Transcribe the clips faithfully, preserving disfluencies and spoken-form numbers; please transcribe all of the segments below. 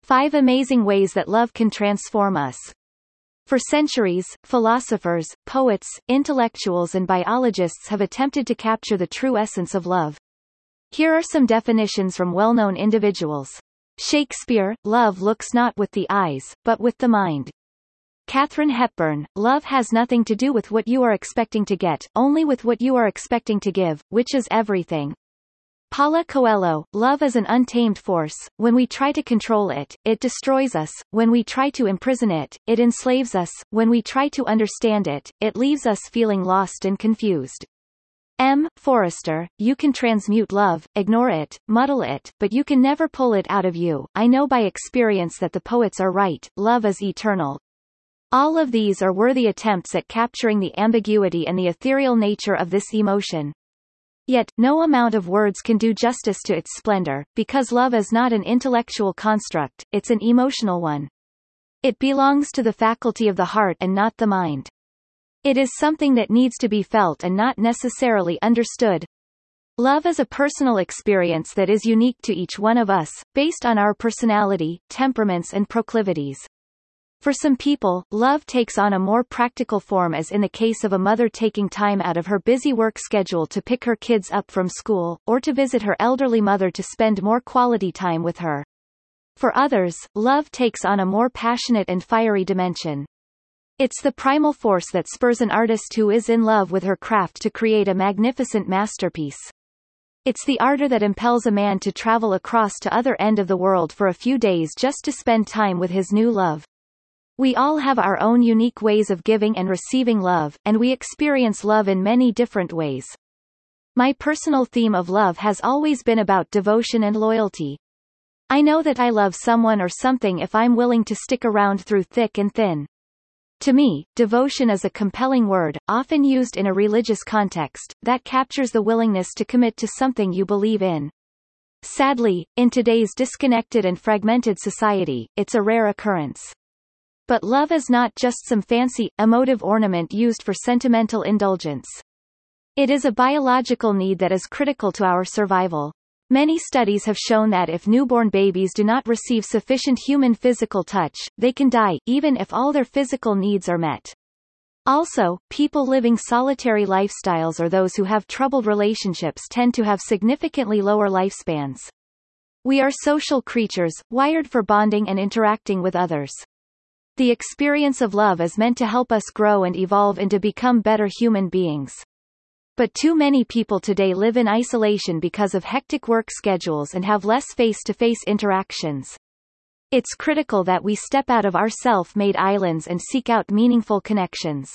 Five amazing ways that love can transform us. For centuries, philosophers, poets, intellectuals and biologists have attempted to capture the true essence of love. Here are some definitions from well-known individuals. Shakespeare, love looks not with the eyes, but with the mind. Katharine Hepburn, love has nothing to do with what you are expecting to get, only with what you are expecting to give, which is everything. Paulo Coelho, love is an untamed force. When we try to control it, it destroys us. When we try to imprison it, it enslaves us. When we try to understand it, it leaves us feeling lost and confused. M. Forrester, you can transmute love, ignore it, muddle it, but you can never pull it out of you. I know by experience that the poets are right, love is eternal. All of these are worthy attempts at capturing the ambiguity and the ethereal nature of this emotion. Yet, no amount of words can do justice to its splendor, because love is not an intellectual construct, it's an emotional one. It belongs to the faculty of the heart and not the mind. It is something that needs to be felt and not necessarily understood. Love is a personal experience that is unique to each one of us, based on our personality, temperaments and proclivities. For some people, love takes on a more practical form, as in the case of a mother taking time out of her busy work schedule to pick her kids up from school, or to visit her elderly mother to spend more quality time with her. For others, love takes on a more passionate and fiery dimension. It's the primal force that spurs an artist who is in love with her craft to create a magnificent masterpiece. It's the ardor that impels a man to travel across to other end of the world for a few days just to spend time with his new love. We all have our own unique ways of giving and receiving love, and we experience love in many different ways. My personal theme of love has always been about devotion and loyalty. I know that I love someone or something if I'm willing to stick around through thick and thin. To me, devotion is a compelling word, often used in a religious context, that captures the willingness to commit to something you believe in. Sadly, in today's disconnected and fragmented society, it's a rare occurrence. But love is not just some fancy, emotive ornament used for sentimental indulgence. It is a biological need that is critical to our survival. Many studies have shown that if newborn babies do not receive sufficient human physical touch, they can die, even if all their physical needs are met. Also, people living solitary lifestyles or those who have troubled relationships tend to have significantly lower lifespans. We are social creatures, wired for bonding and interacting with others. The experience of love is meant to help us grow and evolve and to become better human beings. But too many people today live in isolation because of hectic work schedules and have less face-to-face interactions. It's critical that we step out of our self-made islands and seek out meaningful connections.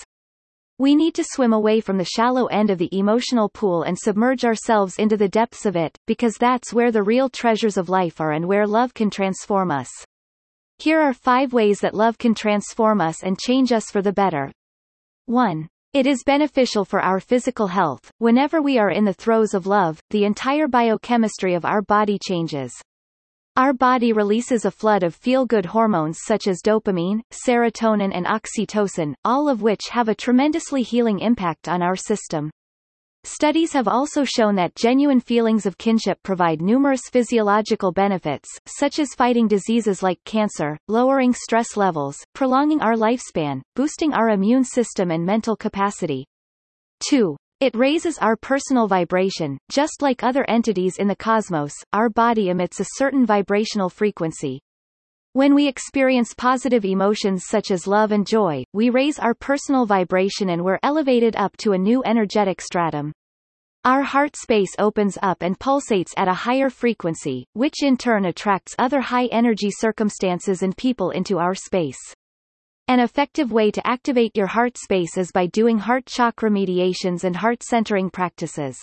We need to swim away from the shallow end of the emotional pool and submerge ourselves into the depths of it, because that's where the real treasures of life are and where love can transform us. Here are five ways that love can transform us and change us for the better. one. It is beneficial for our physical health. Whenever we are in the throes of love, the entire biochemistry of our body changes. Our body releases a flood of feel-good hormones such as dopamine, serotonin and oxytocin, all of which have a tremendously healing impact on our system. Studies have also shown that genuine feelings of kinship provide numerous physiological benefits, such as fighting diseases like cancer, lowering stress levels, prolonging our lifespan, boosting our immune system and mental capacity. two. It raises our personal vibration. Just like other entities in the cosmos, our body emits a certain vibrational frequency. When we experience positive emotions such as love and joy, we raise our personal vibration and we're elevated up to a new energetic stratum. Our heart space opens up and pulsates at a higher frequency, which in turn attracts other high-energy circumstances and people into our space. An effective way to activate your heart space is by doing heart chakra meditations and heart-centering practices.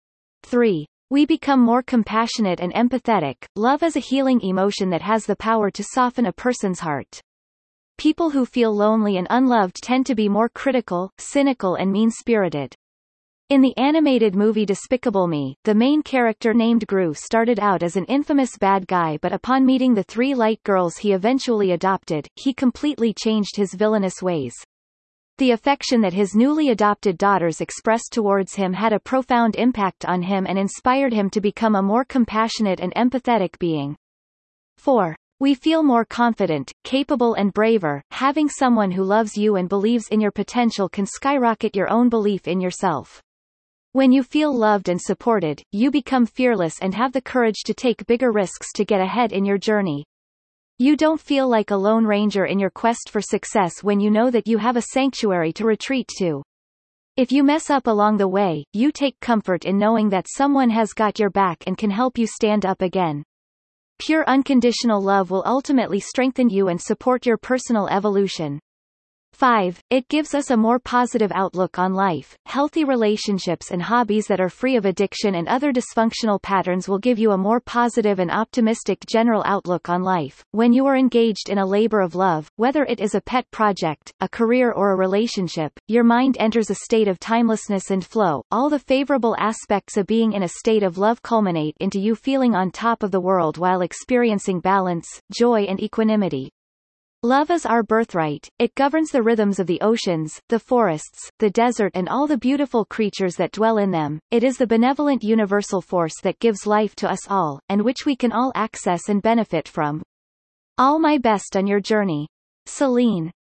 three. We become more compassionate and empathetic. Love is a healing emotion that has the power to soften a person's heart. People who feel lonely and unloved tend to be more critical, cynical and mean-spirited. In the animated movie Despicable Me, the main character named Gru started out as an infamous bad guy, but upon meeting the three light girls he eventually adopted, he completely changed his villainous ways. The affection that his newly adopted daughters expressed towards him had a profound impact on him and inspired him to become a more compassionate and empathetic being. four. We feel more confident, capable and braver. Having someone who loves you and believes in your potential can skyrocket your own belief in yourself. When you feel loved and supported, you become fearless and have the courage to take bigger risks to get ahead in your journey. You don't feel like a lone ranger in your quest for success when you know that you have a sanctuary to retreat to. If you mess up along the way, you take comfort in knowing that someone has got your back and can help you stand up again. Pure unconditional love will ultimately strengthen you and support your personal evolution. five. It gives us a more positive outlook on life. Healthy relationships and hobbies that are free of addiction and other dysfunctional patterns will give you a more positive and optimistic general outlook on life. When you are engaged in a labor of love, whether it is a pet project, a career or a relationship, your mind enters a state of timelessness and flow. All the favorable aspects of being in a state of love culminate into you feeling on top of the world while experiencing balance, joy and equanimity. Love is our birthright. It governs the rhythms of the oceans, the forests, the desert and all the beautiful creatures that dwell in them. It is the benevolent universal force that gives life to us all, and which we can all access and benefit from. All my best on your journey. Celine.